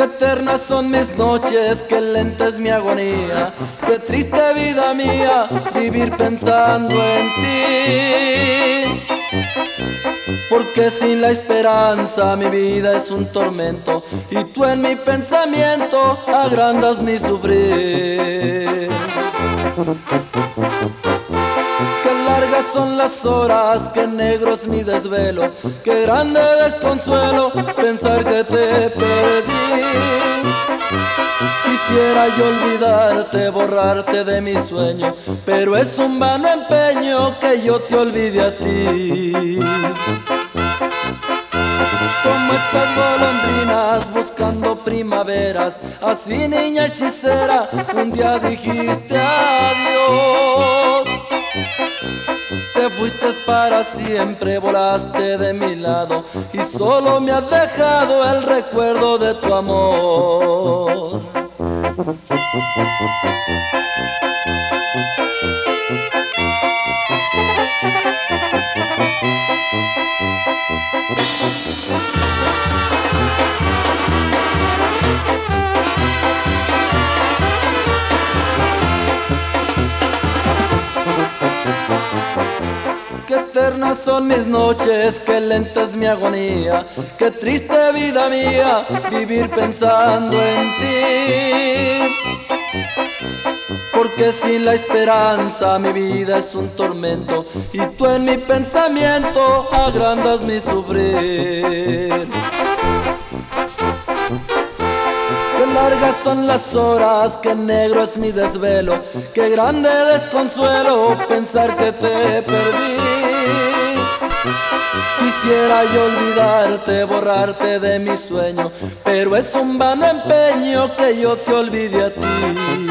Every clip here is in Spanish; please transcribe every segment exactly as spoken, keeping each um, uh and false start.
Qué eternas son mis noches, qué lenta es mi agonía, qué triste vida mía vivir pensando en ti. Porque sin la esperanza mi vida es un tormento y tú en mi pensamiento agrandas mi sufrir. Qué largas son las horas, qué negro es mi desvelo, qué grande desconsuelo pensar que te perdí. Quisiera yo olvidarte, borrarte de mi sueño, pero es un vano empeño que yo te olvide a ti. Como esas golondrinas buscando primaveras, así niña hechicera, un día dijiste adiós. Te fuiste para siempre, volaste de mi lado y solo me has dejado el recuerdo de tu amor. Qué eternas son mis noches, qué lenta es mi agonía, qué triste vida mía vivir pensando en ti. Porque sin la esperanza mi vida es un tormento y tú en mi pensamiento agrandas mi sufrir. Qué largas son las horas, qué negro es mi desvelo, qué grande desconsuelo pensar que te perdí. Quisiera yo olvidarte, borrarte de mi sueño, pero es un vano empeño que yo te olvide a ti.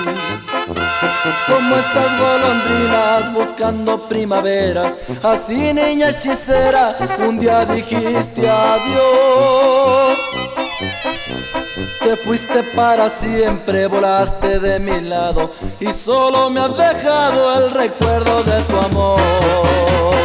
Como esas golondrinas buscando primaveras, así niña hechicera, un día dijiste adiós. Te fuiste para siempre, volaste de mi lado y solo me has dejado el recuerdo de tu amor.